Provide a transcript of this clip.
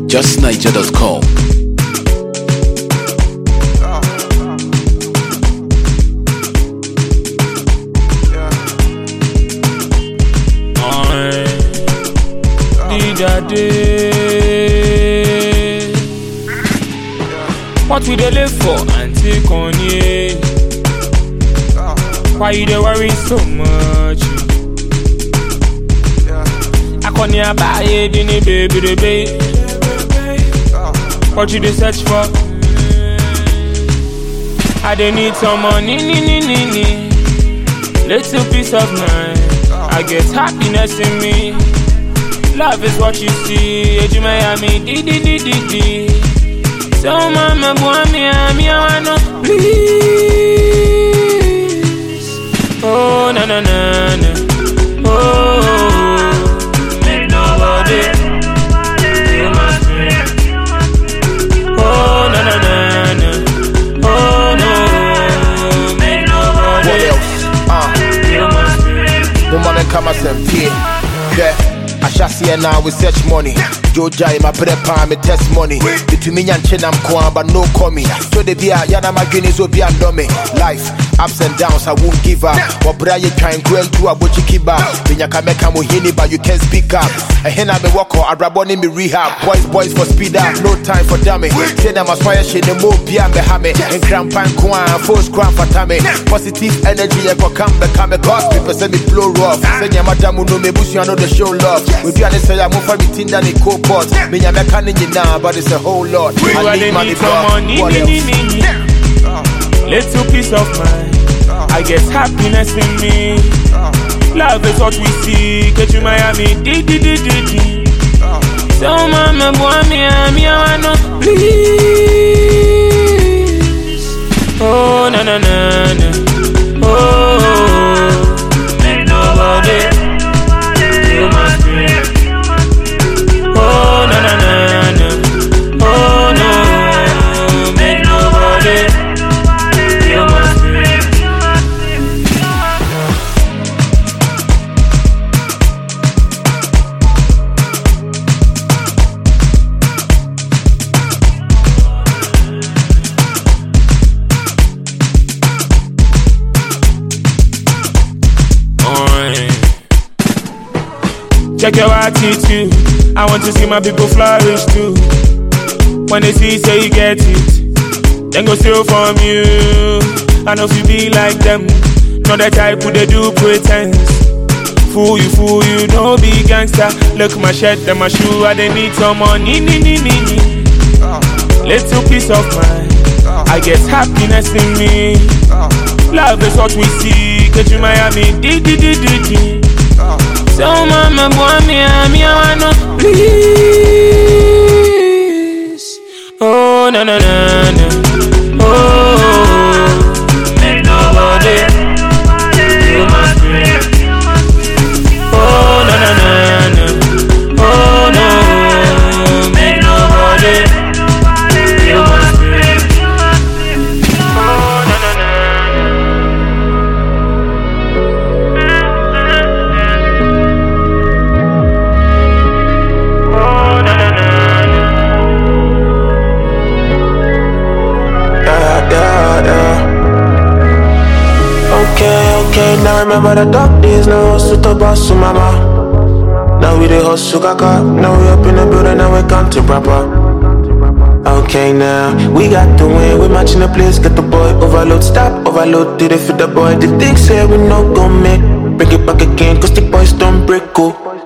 JustNiger.com. What we dey live for, Auntie Connie? Why you dey worry so much? I can't hear about it, baby. What you dey search for? I dey need some money, little peace of mind. I get happiness in me. Love is what you see. Eju Miami, di. So mama, boy, me, I wanna please. Oh, na. Oh, make nobody feel my pain. Oh, na. Oh, no, make nobody feel my pain. Woman, come as a peer. I shall see now with such money. Joja in my bread palm, me test money. Between me and Chenam Kwan, but no coming. So the beer, Yana Maginis will be a dummy. Life, ups and downs, I won't give up. What Brian can grow to a Bochikiba. When you can make a mohini, but you can't speak up. A hen I'm a walker, a rabon in me rehab. Boys for speed up, no time for dummy. Say them as fire shit, the more beyond the hammer. And Grandpa Kwan, force Grand for Tammy. Positive energy, I go come back, cause people say me blow rough. Say, yeah, madam, no me bush, you know the show love. We be honest, I'm more for me, Tinder, the co pot. Me, I'm a canning now, but it's a whole lot. I need money, little peace of mind. I get happiness in me. Love is what we see. Get you Miami, di. So mama, boy, me, I wanna please. Oh, na. Oh, make nobody feel my pain. Oh, na. Oh, no, make nobody feel my pain. Check your attitude. I want to see my people flourish too. When they see, say you get it, then go steal from you. I know if you be like them, not the type who they do pretense. Fool you, no be gangster. Look my shirt and my shoe, I they need some money, little peace of mind. I get happiness in me. Love is what we see. Get you Miami, di. So mama, boy, me, I wanna please. Oh, na. Oh, make nobody feel my pain. Oh, na. Oh, no, make nobody feel my pain. Oh, na. Okay, now remember the dark days, now hustle to boss to mama. Now we the hustle kaka, now we up in the building, now we come to proper. Okay, now we got the win, we matching the place, get the boy overload, stop, overload, did it fit the boy, the thing say we no gon' make, bring it back again, cause the boys don't break, go.